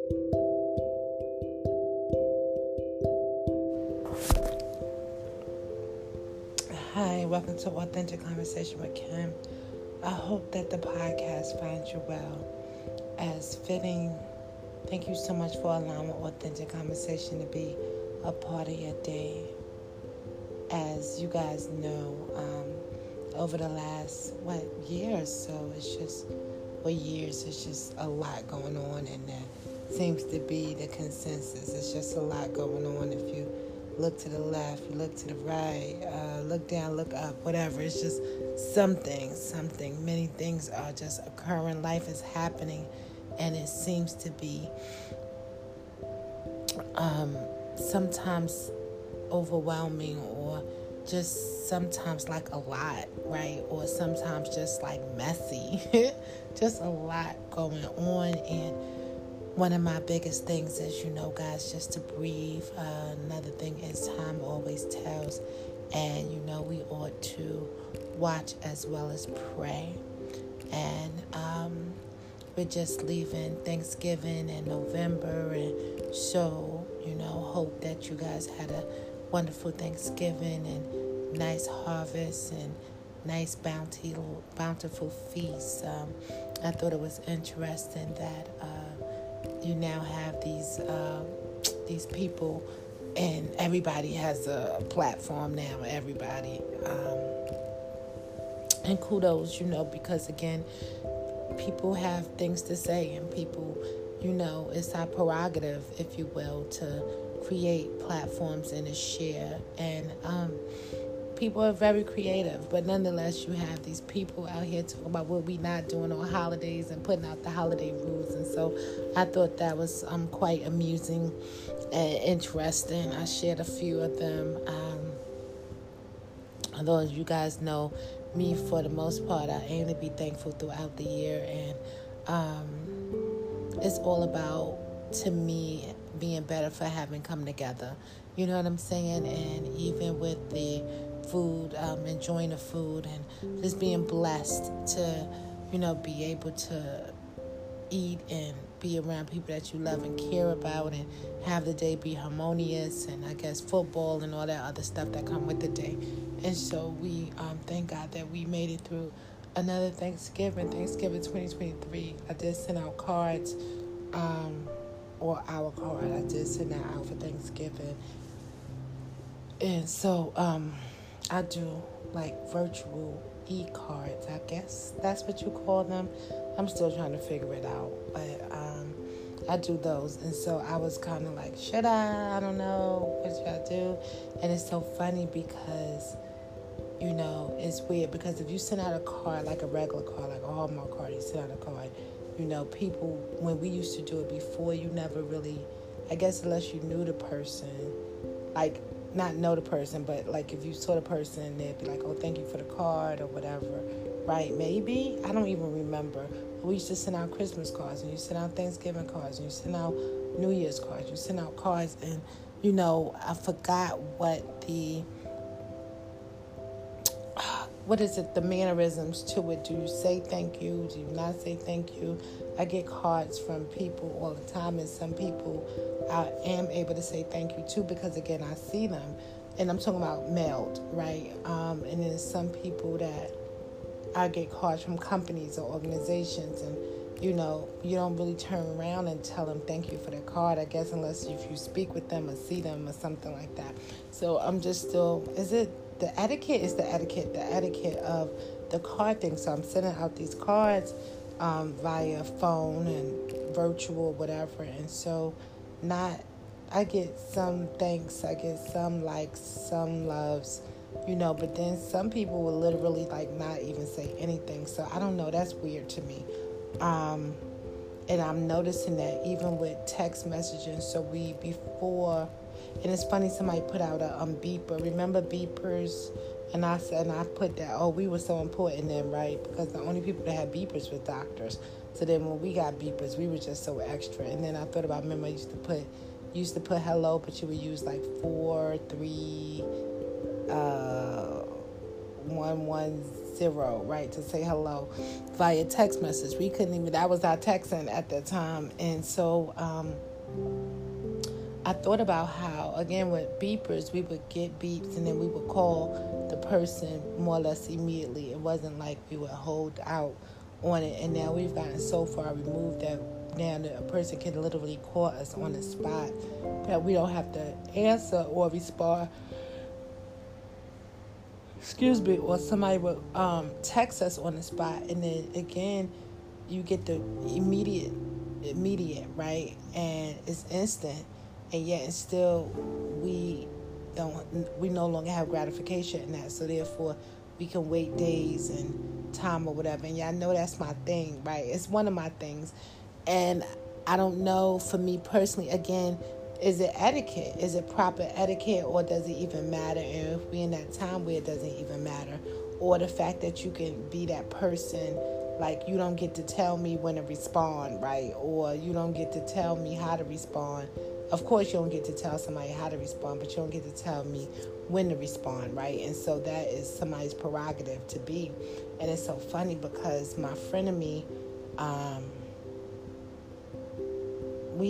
Hi, welcome to Authentic Conversation with Kim. I hope that the podcast finds you well. As fitting, thank you so much for allowing Authentic Conversation to be a part of your day. As you guys know, over the last, year or so, it's just a lot going on, and that seems to be the consensus. It's just a lot going on. If you look to the left, you look to the right, look down, look up, whatever. It's just something. Many things are just occurring. Life is happening, and it seems to be sometimes overwhelming, or just sometimes like a lot, right? Or sometimes just like messy. Just a lot going on. And one of my biggest things is, guys, just to breathe. Another thing is time always tells. And, we ought to watch as well as pray. And we're just leaving Thanksgiving in November. And so, hope that you guys had a wonderful Thanksgiving and nice harvest and nice bountiful feast. I thought it was interesting that you now have these people, and everybody has a platform now. Everybody, and kudos, because again, people have things to say, and people, it's our prerogative, if you will, to create platforms and to share. And people are very creative, but nonetheless, you have these people out here talking about what we not doing on holidays and putting out the holiday rules. And so I thought that was quite amusing and interesting. I shared a few of them. Although, as you guys know, me, for the most part, I aim to be thankful throughout the year. And it's all about, to me, being better for having come together. You know what I'm saying? And even with the food, enjoying the food, and just being blessed to, be able to eat and be around people that you love and care about, and have the day be harmonious, and I guess football and all that other stuff that come with the day. And so we thank God that we made it through another Thanksgiving 2023. I did send out cards, or our card. I did send that out for Thanksgiving. And so I do like virtual e-cards, I guess that's what you call them. I'm still trying to figure it out, but I do those. And so I was kind of like, should I don't know, what should I do? And it's so funny because it's weird, because if you send out a card, like a regular card, like a Hallmark card, you send out a card, people, when we used to do it before, you never really, I guess, unless you knew the person, like, not know the person, but like if you saw the person, they'd be like, oh, thank you for the card or whatever, right? Maybe, I don't even remember. We used to send out Christmas cards, and you send out Thanksgiving cards, and you send out New Year's cards, you send out cards, and I forgot what is it, the mannerisms to it. Do you say thank you? Do you not say thank you? I get cards from people all the time, and some people I am able to say thank you to, because again, I see them, and I'm talking about mailed, right? And then some people that I get cards from companies or organizations, and you don't really turn around and tell them thank you for their card, I guess, unless if you speak with them or see them or something like that. So I'm just still, the etiquette of the card thing. So I'm sending out these cards via phone and virtual, whatever. And so I get some thanks, I get some likes, some loves, but then some people will literally like not even say anything. So I don't know, that's weird to me. And I'm noticing that even with text messaging. So before, and it's funny, somebody put out a beeper. Remember beepers? And I put that, we were so important then, right? Because the only people that had beepers were doctors. So then when we got beepers, we were just so extra. And then I thought about, remember, I used to put hello, but you would use like 4, 3, 1, 1, zero, right, to say hello via text message. We couldn't even, that was our texting at that time. And so I thought about how, again, with beepers, we would get beeps and then we would call the person more or less immediately. It wasn't like we would hold out on it. And now we've gotten so far removed that now a person can literally call us on the spot, that we don't have to answer or respond. Or somebody would text us on the spot, and then again, you get the immediate, right? And it's instant, and yet and still we no longer have gratification in that. So therefore, we can wait days and time or whatever. And y'all know that's my thing, right? It's one of my things, and I don't know, for me personally, again, is it etiquette? Is it proper etiquette, or does it even matter? And if we're in that time where it doesn't even matter, or the fact that you can be that person, like you don't get to tell me when to respond, right? Or you don't get to tell me how to respond. Of course, you don't get to tell somebody how to respond, but you don't get to tell me when to respond, right? And so that is somebody's prerogative to be. And it's so funny because my friend and me, we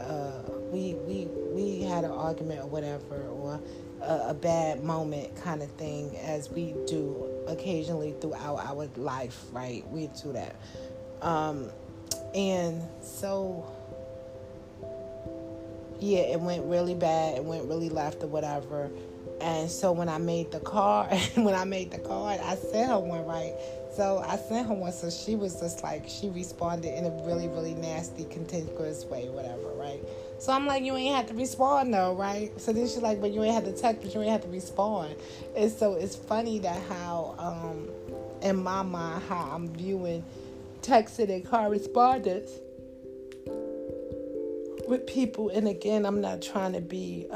had an argument or whatever, or a bad moment kind of thing, as we do occasionally throughout our life, right? We do that. And so, yeah, it went really bad. It went really left or whatever. And so when I made the card, I sent her one, right? So I sent her one, so she was just like, she responded in a really, really nasty, contentious way, whatever, right? So I'm like, you ain't have to respond though, right? So then she's like, but you ain't have to text, but you ain't have to respond. And so it's funny that how, in my mind, how I'm viewing texting and correspondence with people. And again, I'm not trying to be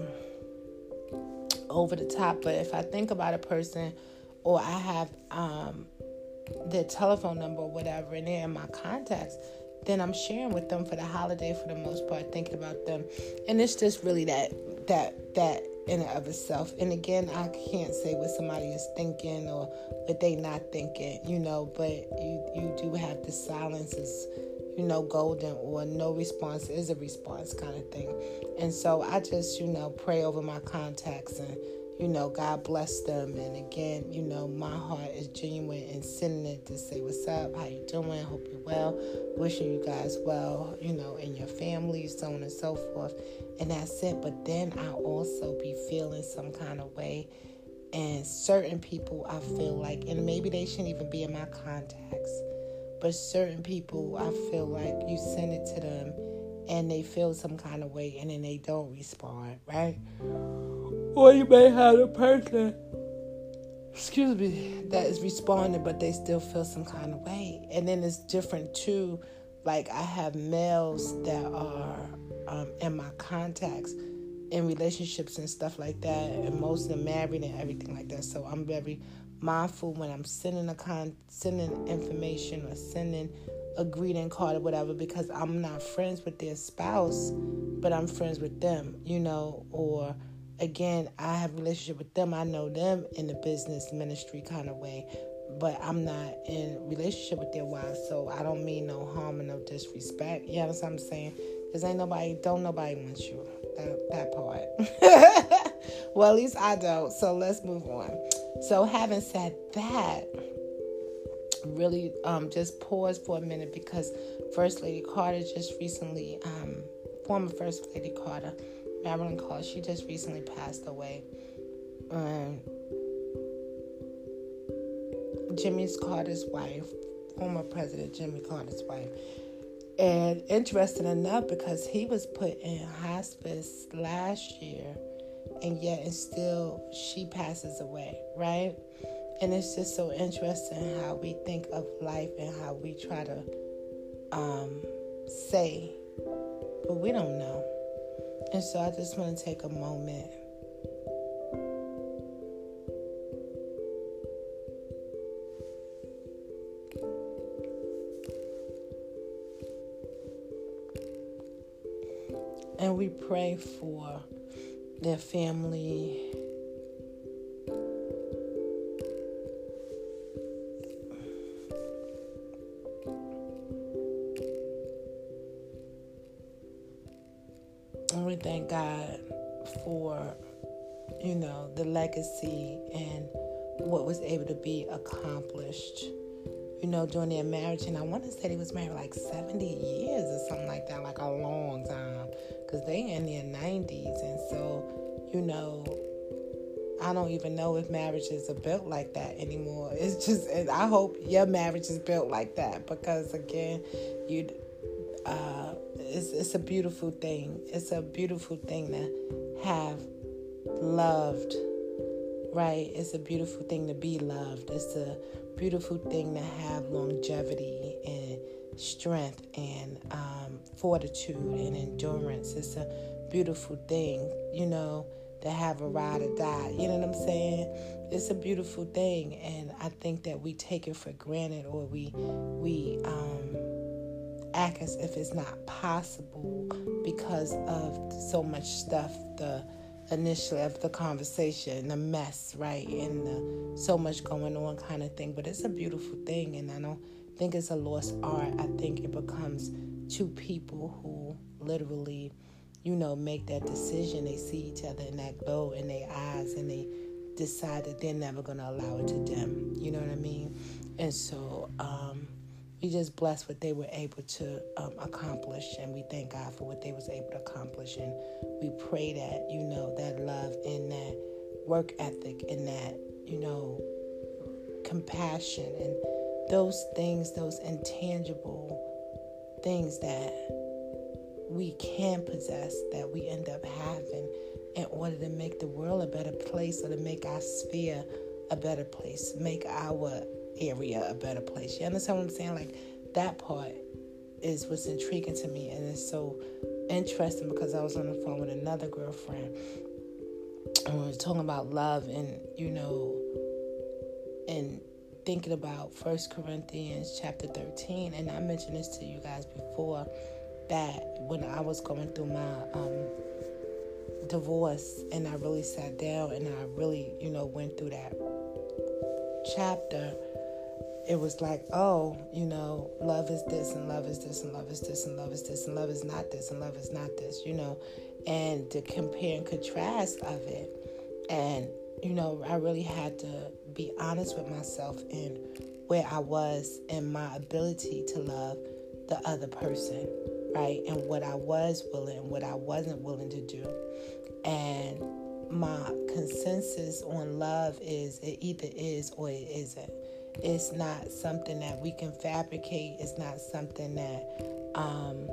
over the top, but if I think about a person, or I have their telephone number or whatever, and they're in my contacts, then I'm sharing with them for the holiday for the most part, thinking about them. And it's just really that in and of itself. And again, I can't say what somebody is thinking or what they not thinking, but you do have the silence is, golden, or no response is a response kind of thing. And so I just, pray over my contacts, and God bless them. And again, my heart is genuine in sending it to say, what's up, how you doing, hope you're well, wishing you guys well, and your families, so on and so forth. And that's it. But then I also be feeling some kind of way, and certain people I feel like, and maybe they shouldn't even be in my contacts, but certain people I feel like you send it to them and they feel some kind of way, and then they don't respond, right? Or you may have a person, that is responding, but they still feel some kind of way. And then it's different too. Like, I have males that are in my contacts in relationships and stuff like that, and most of them married and everything like that. So I'm very mindful when I'm sending information or sending a greeting card or whatever, because I'm not friends with their spouse, but I'm friends with them, or again, I have a relationship with them. I know them in the business ministry kind of way, but I'm not in relationship with their wives, so I don't mean no harm and no disrespect. You understand what I'm saying? Because don't nobody want you. That part. Well, at least I don't. So let's move on. So having said that, really just pause for a minute, because First Lady Carter just recently, former First Lady Carter, Marilyn Carter, she just recently passed away. Jimmy Carter's wife, former President Jimmy Carter's wife. And interesting enough, because he was put in hospice last year, and yet and still she passes away, right? And it's just so interesting how we think of life and how we try to say, but we don't know. And so I just want to take a moment and we pray for their family, we thank God for, the legacy and what was able to be accomplished, during their marriage. And I want to say they was married like 70 years or something like that, like a long time, because they in their 90s. And so, I don't even know if marriages are built like that anymore. It's just, and I hope your marriage is built like that, because again, it's a beautiful thing. It's a beautiful thing to have loved, right? It's a beautiful thing to be loved. It's a beautiful thing to have longevity and strength and fortitude and endurance. It's a beautiful thing, to have a ride or die. You know what I'm saying? It's a beautiful thing, and I think that we take it for granted, or we act as if it's not possible because of so much stuff, the initially of the conversation, the mess, right, and so much going on kind of thing. But it's a beautiful thing, and I don't think it's a lost art. I think it becomes two people who literally, make that decision. They see each other in that glow in their eyes, and they decide that they're never going to allow it to dim. You know what I mean? And so we just bless what they were able to accomplish, and we thank God for what they was able to accomplish. And we pray that, that love and that work ethic and that, compassion and those things, those intangible things that we can possess, that we end up having in order to make the world a better place, or to make our sphere a better place, make our area a better place. You understand what I'm saying? Like, that part is what's intriguing to me, and it's so interesting because I was on the phone with another girlfriend, and we were talking about love, and and thinking about 1 Corinthians chapter 13, and I mentioned this to you guys before, that when I was going through my divorce, and I really sat down and I really, went through that chapter, it was like, love is this, and love is this, and love is this, and love is this, and love is not this, and love is not this, and the compare and contrast of it. And, I really had to be honest with myself in where I was in my ability to love the other person, right? And what I was willing and what I wasn't willing to do. And my consensus on love is it either is or it isn't. It's not something that we can fabricate. It's not something that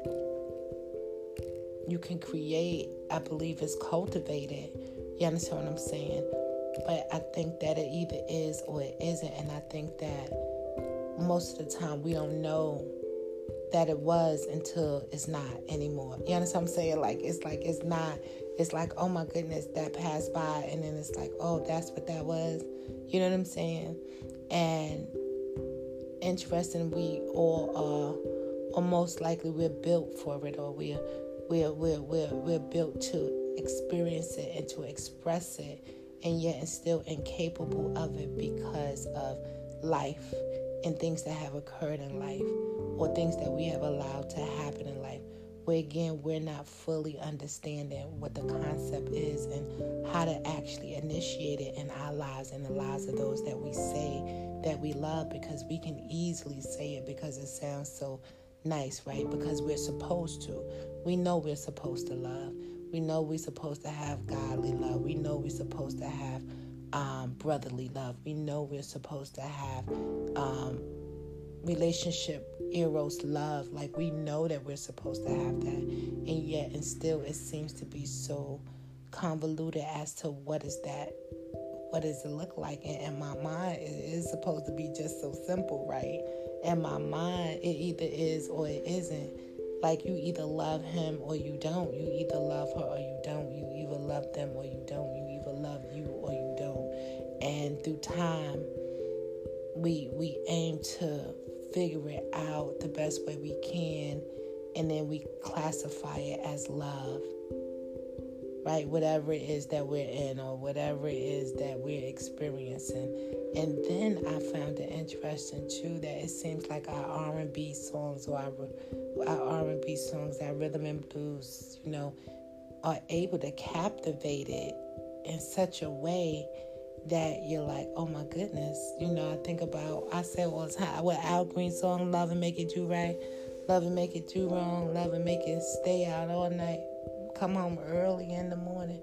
you can create. I believe it's cultivated. You understand what I'm saying? But I think that it either is or it isn't. And I think that most of the time we don't know that it was until it's not anymore. You understand what I'm saying? It's not. It's like, oh my goodness, that passed by, and then it's like, oh, that's what that was. You know what I'm saying? And interesting, we all are, or most likely we're built for it, or we're built to experience it and to express it, and yet still incapable of it because of life and things that have occurred in life, or things that we have allowed to happen in life, where again we're not fully understanding what the concept is and how to actually initiate it in our lives and the lives of those that we say that we love, because we can easily say it because it sounds so nice, right? Because we're supposed to. We know we're supposed to love. We know we're supposed to have godly love. We know we're supposed to have brotherly love. We know we're supposed to have relationship, eros love. Like, we know that we're supposed to have that, and yet and still it seems to be so convoluted as to what is that, what does it look like. And in my mind, it is supposed to be just so simple, right? In my mind, it either is or it isn't. Like, you either love him or you don't. You either love her or you don't. You either love them or you don't. You either love you or you don't. And through time, we aim to figure it out the best way we can, and then we classify it as love, right? Whatever it is that we're in, or whatever it is that we're experiencing. And then I found it interesting too that it seems like our R&B songs, or our R&B songs, our rhythm and blues, are able to captivate it in such a way that you're like, oh my goodness. I say all the time, what Al Green song, love and make it do right, love and make it do wrong, love and make it stay out all night, come home early in the morning.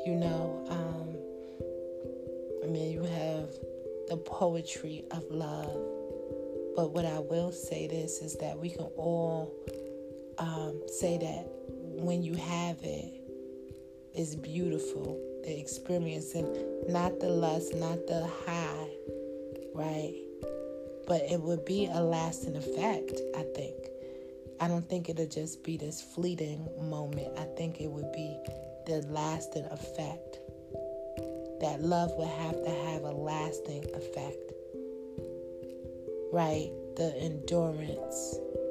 You have the poetry of love. But what I will say this is that we can all say that when you have it, it's beautiful. The experience, and not the lust, not the high, right? But it would be a lasting effect, I think. I don't think it'll just be this fleeting moment. I think it would be the lasting effect. That love would have to have a lasting effect, right? The endurance.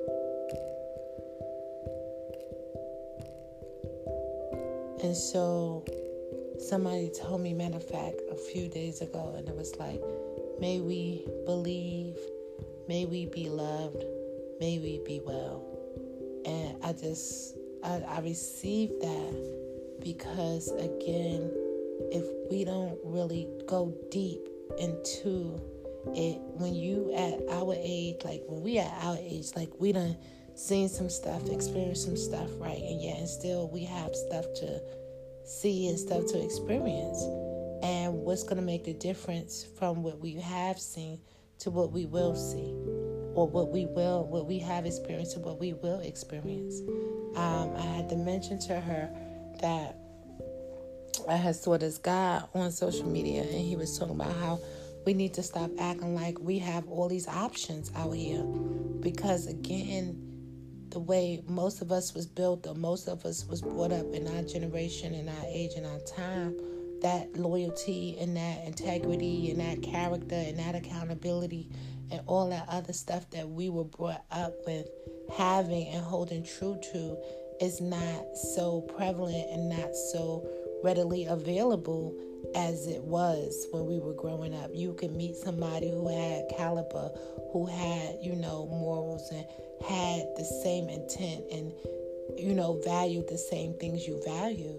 And so somebody told me, matter of fact, a few days ago, and it was like, may we believe, may we be loved, may we be well. And I received that because, again, if we don't really go deep into it, when you at our age, we done seen some stuff, experienced some stuff, right? And still we have stuff to see and stuff to experience. And what's going to make the difference from what we have seen to what we will see, or what we have experienced to what we will experience. I had to mention to her that I had saw this guy on social media, and he was talking about how we need to stop acting like we have all these options out here. Because again, the way most of us was built, or most of us was brought up in our generation, in our age, in our time, that loyalty and that integrity and that character and that accountability and all that other stuff that we were brought up with having and holding true to is not so prevalent and not so readily available as it was when we were growing up. You could meet somebody who had caliber, who had, morals, and had the same intent, and, valued the same things you value,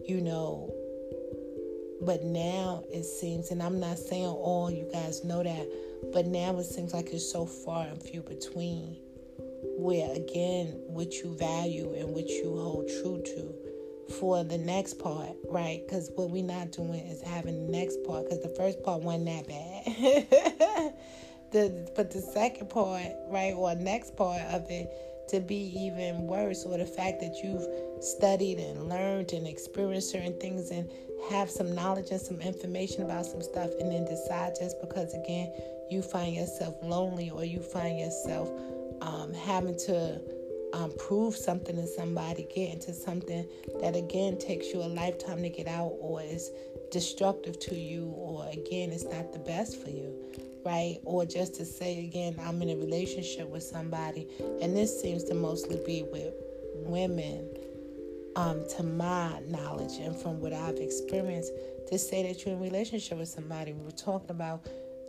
But now it seems, and I'm not saying all you guys know that, but now it seems like it's so far and few between, where, again, what you value and what you hold true to for the next part, right? Because what we're not doing is having the next part, because the first part wasn't that bad. But the second part, right, or next part of it, to be even worse, or the fact that you've studied and learned and experienced certain things and have some knowledge and some information about some stuff, and then decide just because, again, you find yourself lonely, or you find yourself having to prove something to somebody, get into something that, again, takes you a lifetime to get out, or is destructive to you, or, again, it's not the best for you, right? Or just to say, again, I'm in a relationship with somebody, and this seems to mostly be with women, to my knowledge and from what I've experienced, to say that you're in a relationship with somebody. We were talking about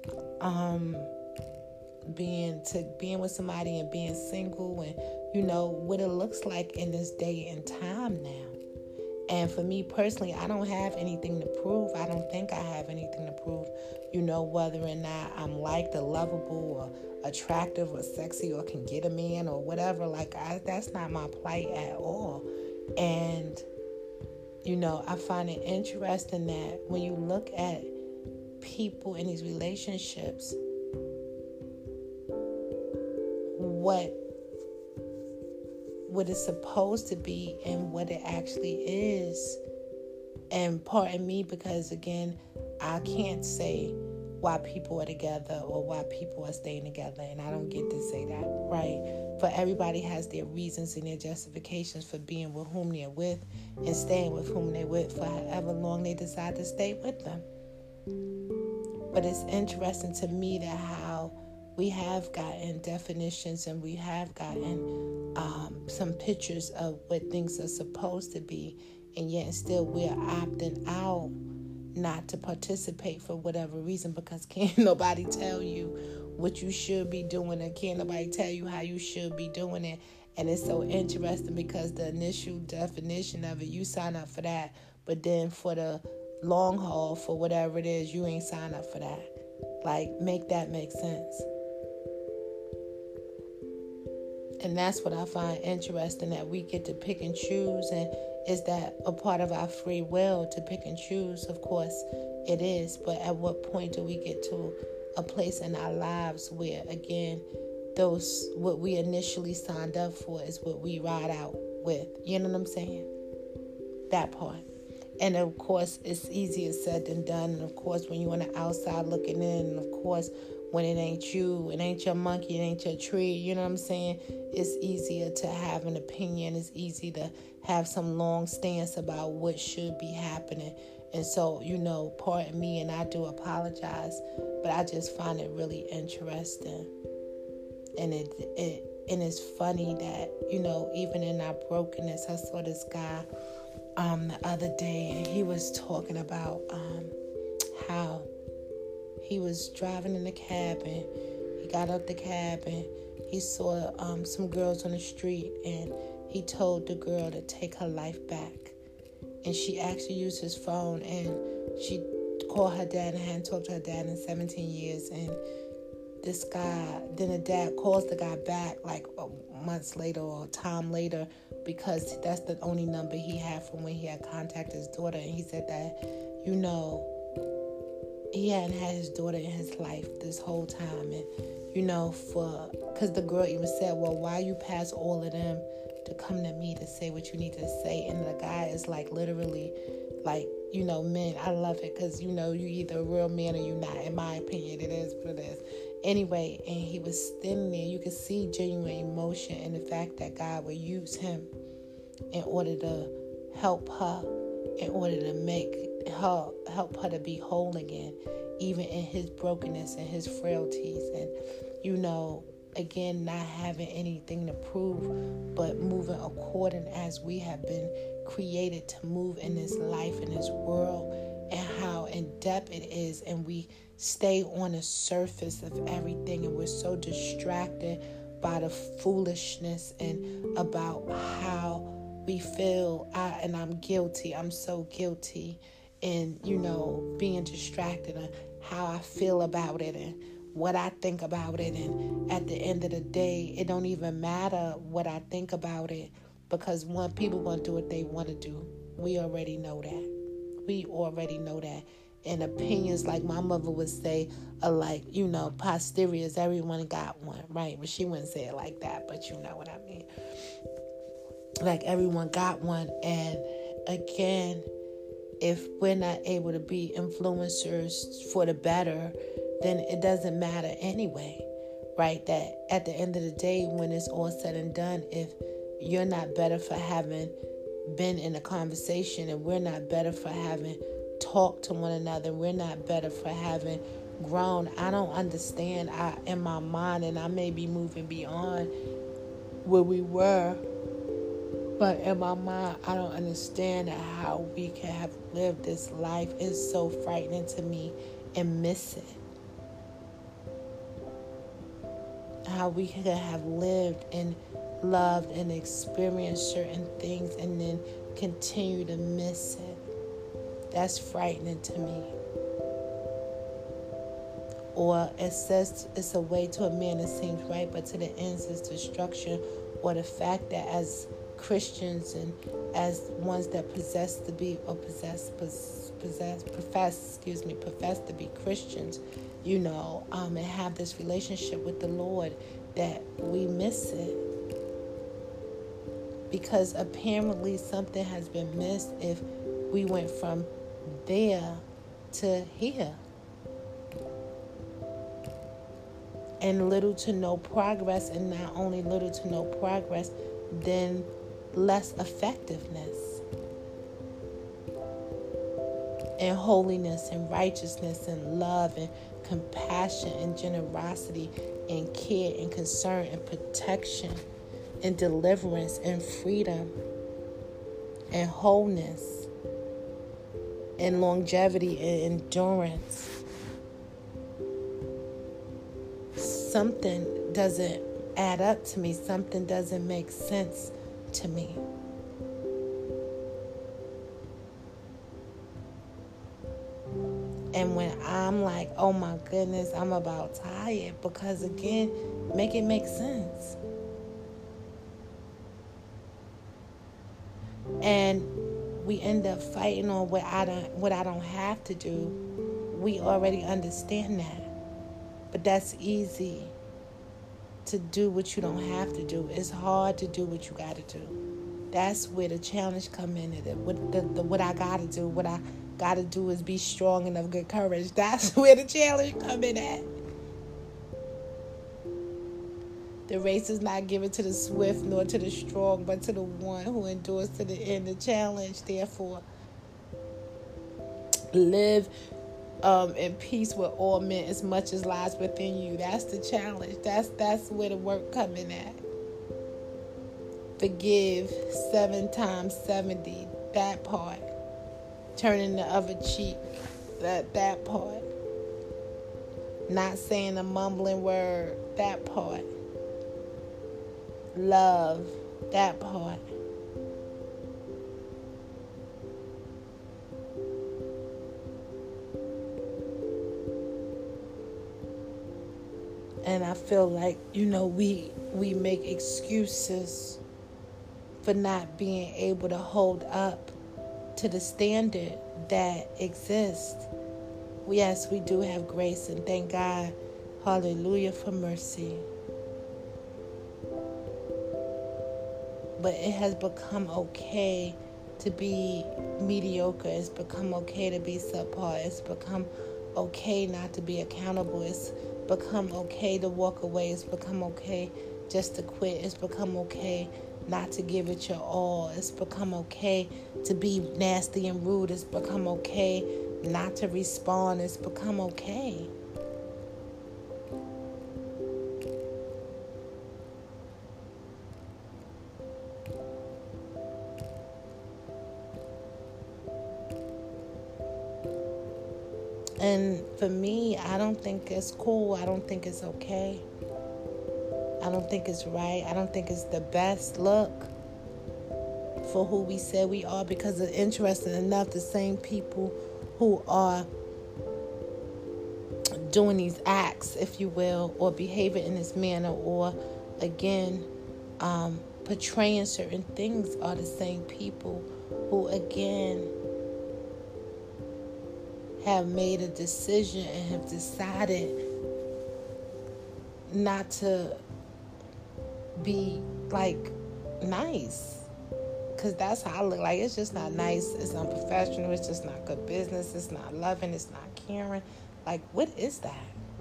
being with somebody and being single, and what it looks like in this day and time now. And for me personally, I don't have anything to prove. I don't think I have anything to prove, whether or not I'm liked or lovable or attractive or sexy or can get a man or whatever. That's not my plight at all. And, I find it interesting that when you look at people in these relationships, what it's supposed to be and what it actually is. And pardon me, because again, I can't say why people are together or why people are staying together, and I don't get to say that, right? For everybody has their reasons and their justifications for being with whom they're with and staying with whom they're with for however long they decide to stay with them. But it's interesting to me that how we have gotten definitions and we have gotten some pictures of what things are supposed to be, and yet still we're opting out not to participate for whatever reason, because can't nobody tell you what you should be doing, and can't nobody tell you how you should be doing it. And it's so interesting because the initial definition of it, you sign up for that. But then for the long haul, for whatever it is, you ain't sign up for that. Like, make that make sense. And that's what I find interesting, that we get to pick and choose. And is that a part of our free will to pick and choose? Of course it is. But at what point do we get to a place in our lives where, again, those what we initially signed up for is what we ride out with? You know what I'm saying? That part. And of course, it's easier said than done. And of course, when you're on the outside looking in, and of course, when it ain't you, it ain't your monkey, it ain't your tree, you know what I'm saying? It's easier to have an opinion. It's easy to have some long stance about what should be happening. And so, pardon me, and I do apologize, but I just find it really interesting. And it's funny that, even in our brokenness, I saw this guy the other day, and he was talking about how he was driving in the cab, and he got out the cab, and he saw some girls on the street, and he told the girl to take her life back. And she actually used his phone, and she called her dad, and hadn't talked to her dad in 17 years. And this guy, then the dad calls the guy back like months later or time later, because that's the only number he had from when he had contacted his daughter. And he said that, he hadn't had his daughter in his life this whole time. And, because the girl even said, well, why you pass all of them to come to me to say what you need to say? And the guy is like, literally, like, men, I love it, because, you either a real man or you not. In my opinion, it is what it is. Anyway, and he was standing there. You could see genuine emotion in the fact that God would use him in order to help her, in order to help her to be whole again, even in his brokenness and his frailties. And, again, not having anything to prove, but moving according as we have been created to move in this life, in this world, and how in depth it is. And we stay on the surface of everything, and we're so distracted by the foolishness and about how we feel. I'm guilty. I'm so guilty. And, being distracted on how I feel about it and what I think about it. And at the end of the day, it don't even matter what I think about it, because people going to do what they want to do. We already know that. And opinions, like my mother would say, are like, posteriors. Everyone got one, right? But she wouldn't say it like that, but you know what I mean. Like, everyone got one. And again, if we're not able to be influencers for the better, then it doesn't matter anyway, right? That at the end of the day, when it's all said and done, if you're not better for having been in a conversation, and we're not better for having talked to one another, we're not better for having grown. I don't understand. In my mind, and I may be moving beyond where we were, but in my mind, I don't understand how we can have lived this life. It's so frightening to me, and miss it. How we could have lived and loved and experienced certain things and then continue to miss it. That's frightening to me. Or it says it's a way to a man that seems right, but to the ends is destruction. Or the fact that as Christians and as ones that profess to be Christians, and have this relationship with the Lord, that we miss it. Because apparently something has been missed if we went from there to here. And little to no progress, and not only little to no progress, then less effectiveness. And holiness and righteousness and love and compassion and generosity and care and concern and protection and deliverance and freedom and wholeness and longevity and endurance. Something doesn't add up to me. Something doesn't make sense to me. And when I'm like, oh my goodness, I'm about tired, because again, make it make sense. And we end up fighting on what I don't have to do. We already understand that. But that's easy to do what you don't have to do. It's hard to do what you got to do. That's where the challenge come in. What I got to do, what I got to do is be strong and of good courage. That's where the challenge come in at. The race is not given to the swift nor to the strong, but to the one who endures to the end. The challenge, therefore, live in peace with all men as much as lies within you. That's the challenge. That's where the work coming at. Forgive 7 times 70. That part. Turning the other cheek. That part. Not saying a mumbling word. That part. Love. That part. And I feel like, we make excuses for not being able to hold up to the standard that exists. Yes, we do have grace, and thank God, hallelujah, for mercy. But it has become okay to be mediocre. It's become okay to be subpar. It's become okay not to be accountable. It's become okay to walk away. It's become okay just to quit. It's become okay not to give it your all. It's become okay to be nasty and rude. It's become okay not to respond. It's become okay. And for me, I don't think it's cool. I don't think it's okay. I don't think it's right. I don't think it's the best look for who we say we are, because it's interesting enough, the same people who are doing these acts, if you will, or behaving in this manner, or again, portraying certain things, are the same people who, again, have made a decision and have decided not to be like nice, because that's how I look. Like, it's just not nice. It's unprofessional. It's just not good business. It's not loving. It's not caring. Like, what is that?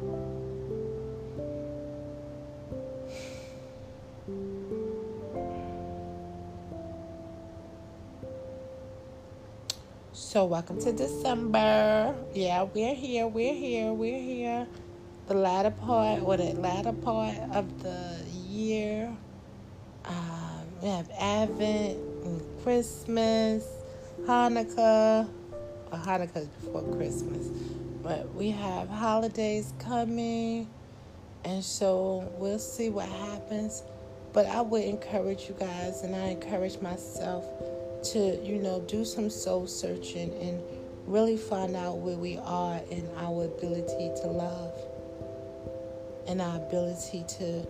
So welcome to December. Yeah, we're here. The latter part of the year. We have Advent, and Christmas, Hanukkah. Well, Hanukkah is before Christmas. But we have holidays coming. And so we'll see what happens. But I would encourage you guys, and I encourage myself to, do some soul searching and really find out where we are in our ability to love and our ability to,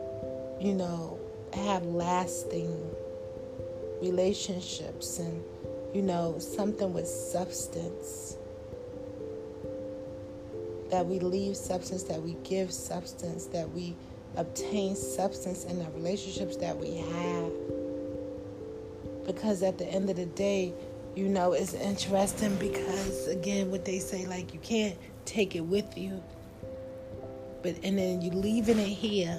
have lasting relationships and, something with substance. That we leave substance, that we give substance, that we obtain substance in the relationships that we have. Because at the end of the day, it's interesting because, again, what they say, like, you can't take it with you. And then you leaving it here.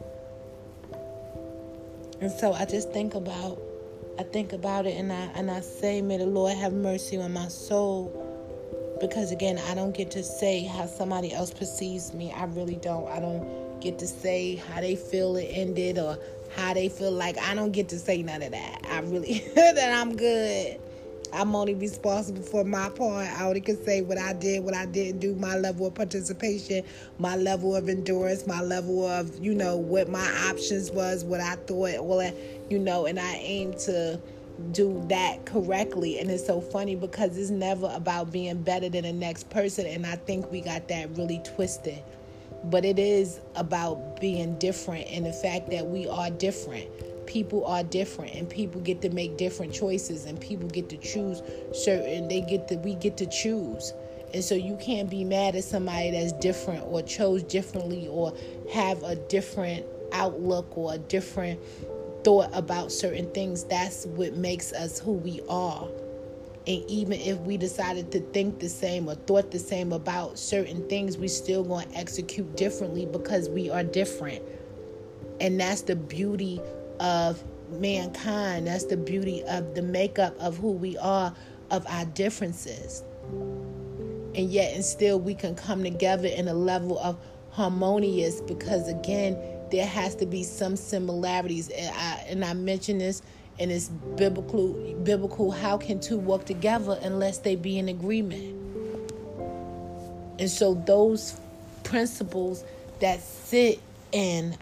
And so I just think about it, and I say, may the Lord have mercy on my soul. Because, again, I don't get to say how somebody else perceives me. I really don't. I don't get to say how they feel it ended or how they feel. Like, I don't get to say none of that. I really, that I'm good. I'm only responsible for my part. I only can say what I did, what I didn't do, my level of participation, my level of endurance, my level of, what my options was, what I thought, all that, and I aim to do that correctly. And it's so funny because it's never about being better than the next person, and I think we got that really twisted. But it is about being different, and the fact that we are different. People are different, and people get to make different choices, and people get to choose we get to choose. And so you can't be mad at somebody that's different or chose differently or have a different outlook or a different thought about certain things. That's what makes us who we are. And even if we decided to think the same or thought the same about certain things, we still going to execute differently because we are different. And that's the beauty of mankind. That's the beauty of the makeup of who we are, of our differences. And yet and still we can come together in a level of harmonious, because again, there has to be some similarities. And I mention this, and it's biblical. How can two work together unless they be in agreement? And so those principles that sit and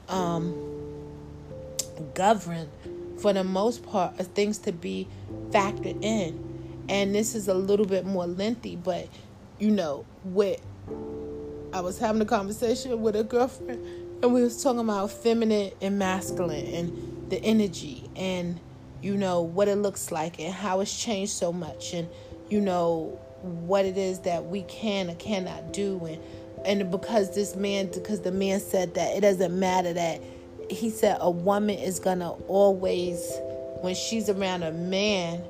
govern, for the most part, are things to be factored in. And this is a little bit more lengthy, but I was having a conversation with a girlfriend, and we was talking about feminine and masculine and the energy, and what it looks like and how it's changed so much, and what it is that we can or cannot do, and because the man said that it doesn't matter, that he said a woman is gonna always, when she's around a man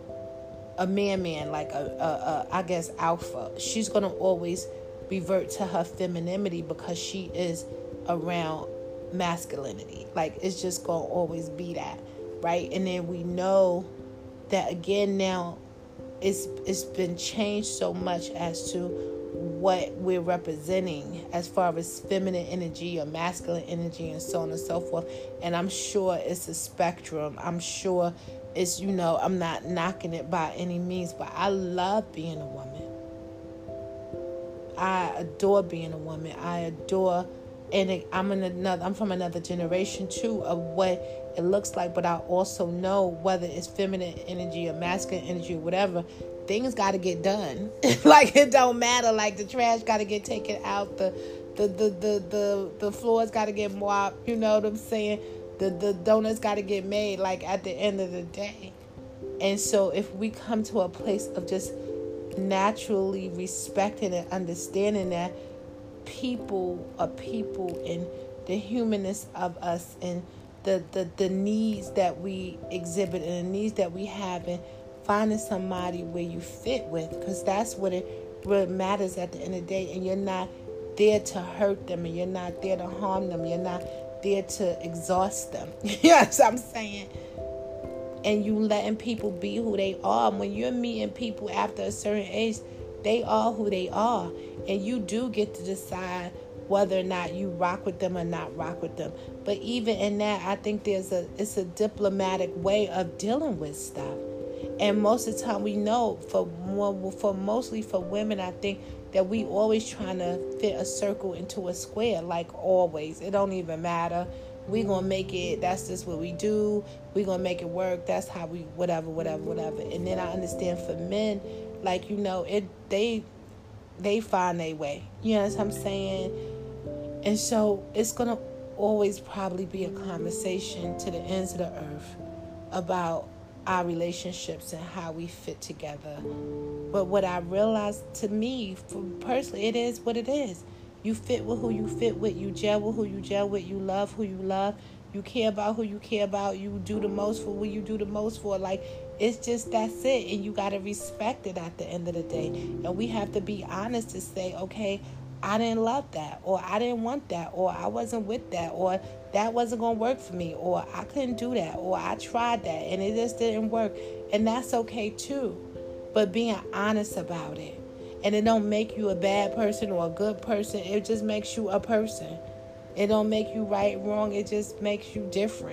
like a I guess alpha, she's gonna always revert to her femininity because she is around masculinity. Like, it's just gonna always be that, right? And then we know that again now it's been changed so much as to what we're representing as far as feminine energy or masculine energy and so on and so forth. And I'm sure it's a spectrum. I'm sure it's, I'm not knocking it by any means, but I love being a woman. I adore being a woman. I adore, and I'm from another generation too of what it looks like, but I also know whether it's feminine energy or masculine energy or whatever, things got to get done. Like, it don't matter. Like, the trash got to get taken out, the floors got to get mopped, you know what I'm saying? The donuts got to get made, like, at the end of the day. And so if we come to a place of just naturally respecting and understanding that people are people, and the humanness of us, and the needs that we exhibit and the needs that we have, and finding somebody where you fit with, because that's what it really matters at the end of the day. And you're not there to hurt them, and you're not there to harm them, you're not there to exhaust them. Yes, I'm saying. And you letting people be who they are. When you're meeting people after a certain age, they are who they are. And you do get to decide whether or not you rock with them or not rock with them. But even in that, I think it's a diplomatic way of dealing with stuff. And most of the time, we know mostly for women, I think that we always trying to fit a circle into a square. Like, always, it don't even matter. We gonna make it. That's just what we do. We gonna make it work. That's how we whatever. And then I understand for men, like, they find their way. You know what I'm saying? And so it's gonna always probably be a conversation to the ends of the earth about our relationships and how we fit together. But what I realized, to me, personally, it is what it is. You fit with who you fit with. You gel with who you gel with. You love who you love. You care about who you care about. You do the most for who you do the most for. Like, it's just, that's it. And you got to respect it at the end of the day. And we have to be honest to say, okay, I didn't love that, or I didn't want that, or I wasn't with that, or that wasn't going to work for me, or I couldn't do that, or I tried that and it just didn't work. And that's okay too. But being honest about it. And it don't make you a bad person or a good person. It just makes you a person. It don't make you right, wrong. It just makes you different.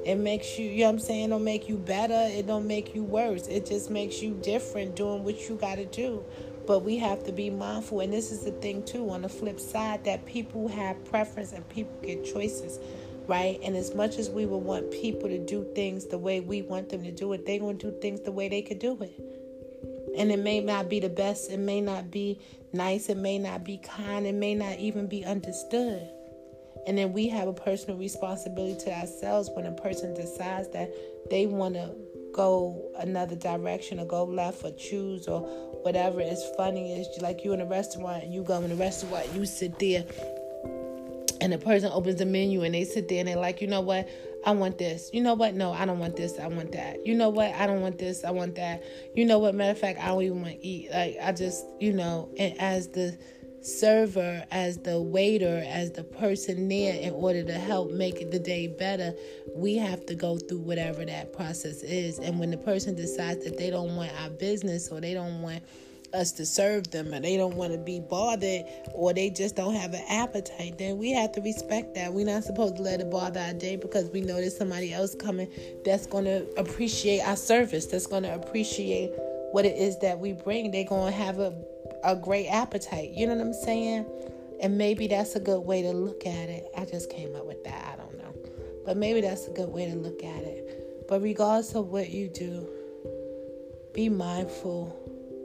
It makes you, you know what I'm saying, it don't make you better. It don't make you worse. It just makes you different doing what you got to do. But we have to be mindful. And this is the thing, too, on the flip side, that people have preference and people get choices, right? And as much as we would want people to do things the way we want them to do it, they're going to do things the way they could do it. And it may not be the best. It may not be nice. It may not be kind. It may not even be understood. And then we have a personal responsibility to ourselves when a person decides that they want to go another direction or go left or choose or whatever. It's funny. It's like you in a restaurant and you go in a restaurant, you sit there and the person opens the menu and they sit there and they're like, you know what? I want this. You know what? No, I don't want this. I want that. You know what? I don't want this. I want that. You know what? Matter of fact, I don't even want to eat. Like, I just, and as the server, as the waiter, as the person there, in order to help make the day better, we have to go through whatever that process is. And when the person decides that they don't want our business or they don't want us to serve them and they don't want to be bothered or they just don't have an appetite, then we have to respect that. We're not supposed to let it bother our day because we know there's somebody else coming that's going to appreciate our service, that's going to appreciate what it is that we bring. They're going to have a great appetite. You know what I'm saying? And maybe that's a good way to look at it. I just came up with that. I don't know. But maybe that's a good way to look at it. But regardless of what you do, be mindful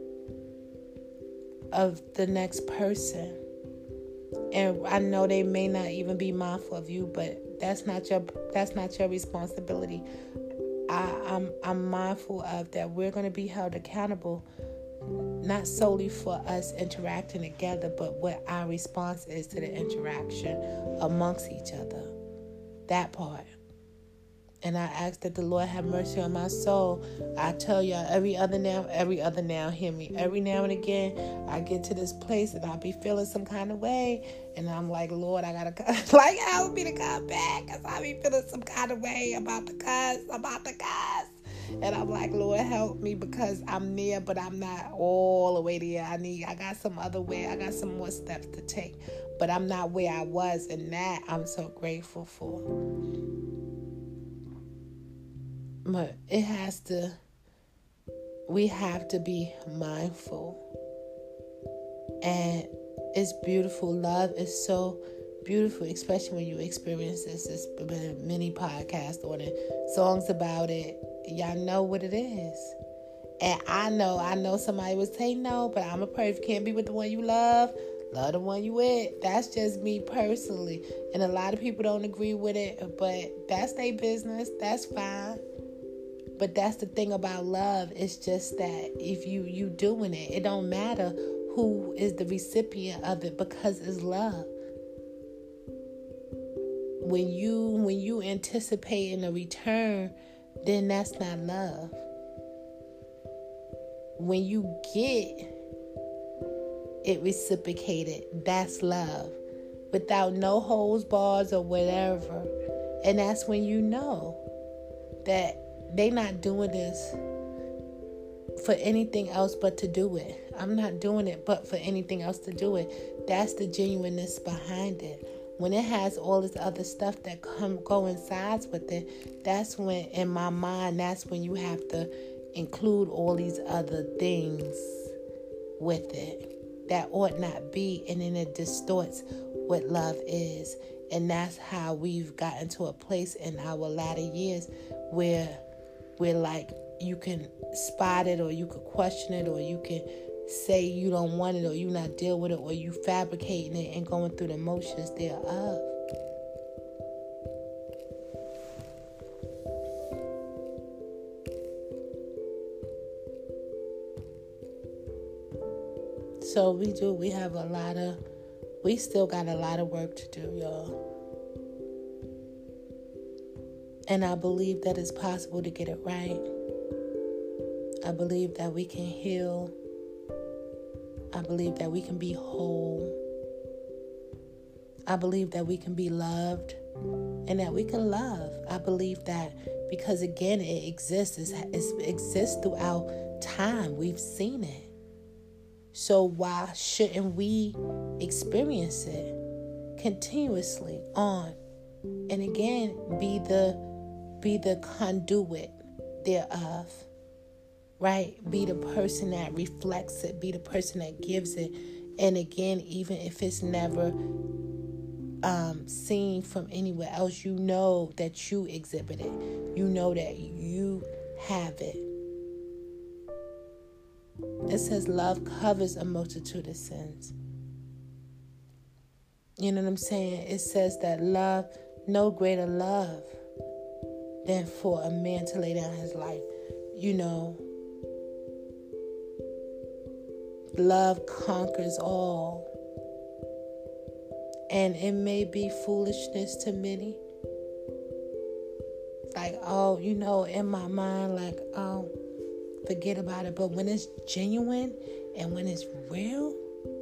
of the next person. And I know they may not even be mindful of you, but that's not your responsibility. I'm mindful of that we're going to be held accountable, not solely for us interacting together, but what our response is to the interaction amongst each other. That part. And I ask that the Lord have mercy on my soul. I tell y'all, every other now, hear me. Every now and again, I get to this place and I be feeling some kind of way. And I'm like, Lord, I got to, like, help me to come back. Because I be feeling some kind of way about the cuss. And I'm like, Lord, help me because I'm there, but I'm not all the way there. I got some other way. I got some more steps to take. But I'm not where I was. And that I'm so grateful for. But we have to be mindful. And it's beautiful. Love is so beautiful, especially when you experience this. There's been many podcasts on it, songs about it. Y'all know what it is. And I know somebody would say no, but I'm a person. If you can't be with the one you love the one you with. That's just me personally. And a lot of people don't agree with it, but that's their business. That's fine. But that's the thing about love. It's just that if you doing it, it don't matter who is the recipient of it because it's love. When you anticipating a return, then that's not love. When you get it reciprocated, that's love. Without no holds, bars, or whatever. And that's when you know that they not doing this for anything else but to do it. I'm not doing it but for anything else to do it. That's the genuineness behind it. When it has all this other stuff that coincides with it, that's when, in my mind, that's when you have to include all these other things with it that ought not be, and then it distorts what love is. And that's how we've gotten to a place in our latter years where we're like, you can spot it, or you could question it, or you can say you don't want it, or you not deal with it, or you fabricating it and going through the motions thereof. So we still got a lot of work to do, y'all. And I believe that it's possible to get it right. I believe that we can heal. I believe that we can be whole. I believe that we can be loved and that we can love. I believe that because, again, it exists. It exists throughout time. We've seen it. So why shouldn't we experience it continuously on? And again, be be the conduit thereof, right? Be the person that reflects it, be the person that gives it. And again, even if it's never seen from anywhere else, you know that you exhibit it. You know that you have it. It says love covers a multitude of sins. You know what I'm saying? It says that love, no greater love than for a man to lay down his life. You know, love conquers all. And it may be foolishness to many. Like, oh, you know, in my mind, like, oh, forget about it. But when it's genuine and when it's real,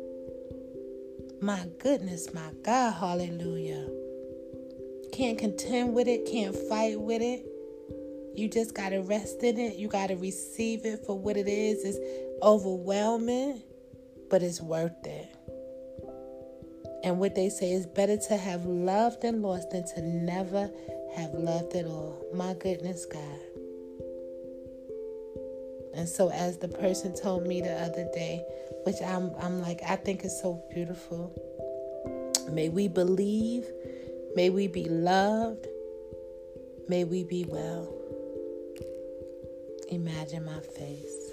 my goodness, my God, hallelujah. Can't contend with it, can't fight with it. You just got to rest in it. You got to receive it for what it is. It's overwhelming, but it's worth it. And what they say is better to have loved and lost than to never have loved at all. My goodness, God. And so as the person told me the other day, which I'm like, I think it's so beautiful. May we believe. May we be loved. May we be well. Imagine my face.